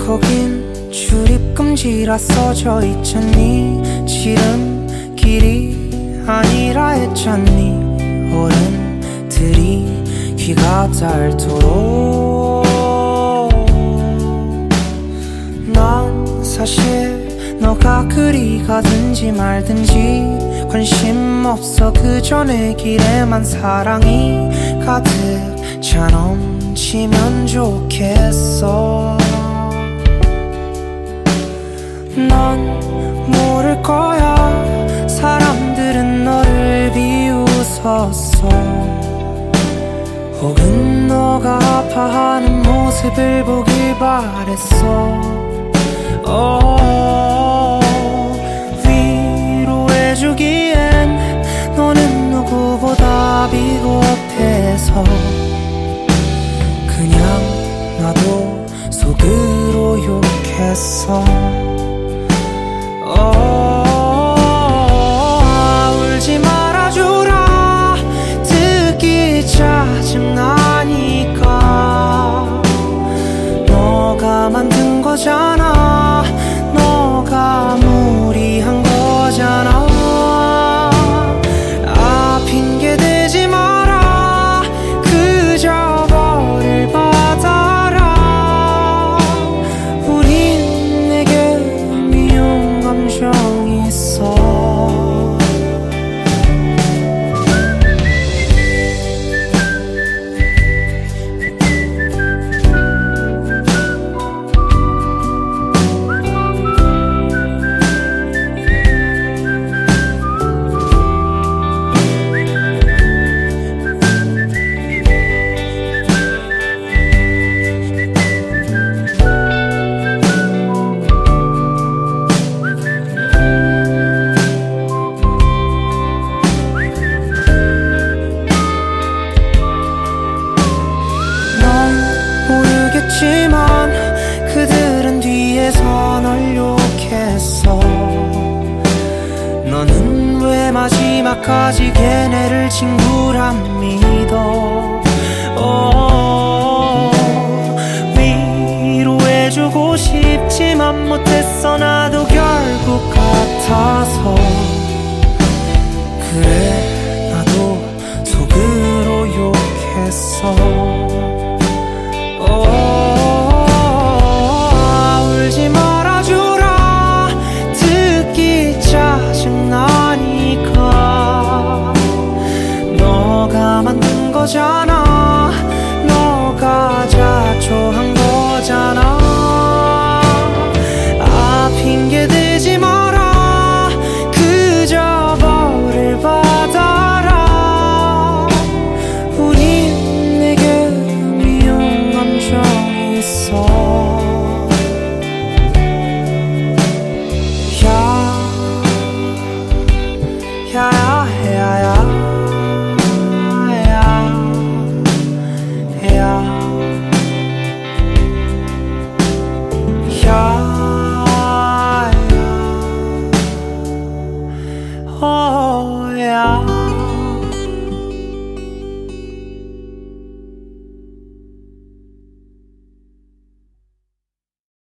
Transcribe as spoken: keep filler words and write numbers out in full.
거긴 출입금지라 써져 있잖니. 지름길이 아니라 했잖니. 어른들이 귀가 닳도록. 난 사실 너가 그리 가든지 말든지 관심 없어. 그저 내 길에만 사랑이 가득 차 넘치면 좋겠어. 넌 모를 거야. 사람들은 너를 비웃었어. 혹은 너가 아파하는 모습을 보길 바랬어. oh, 위로해주기엔 너는 누구보다 비겁해서 그냥 나도 속으로 욕했어. oh, 울지 말아주라. 듣기 짜증나니까. 너가 만든 거잖아. 너가 무리한 거잖아. 아, 핑계 대지 마라. 그저 벌을 받아라. 우린 내게 미운 감정이 있어. 모르겠지만 그들은 뒤에서 널 욕했어. 너는 왜 마지막까지 걔네를 친구란 믿어. oh, 위로해주고 싶지만 못했어. 나도 결국 같아서. 그래, 나도 속으로 욕했어. 울지 말아주라. 듣기 짜증나니까. 너가 만든 거잖아.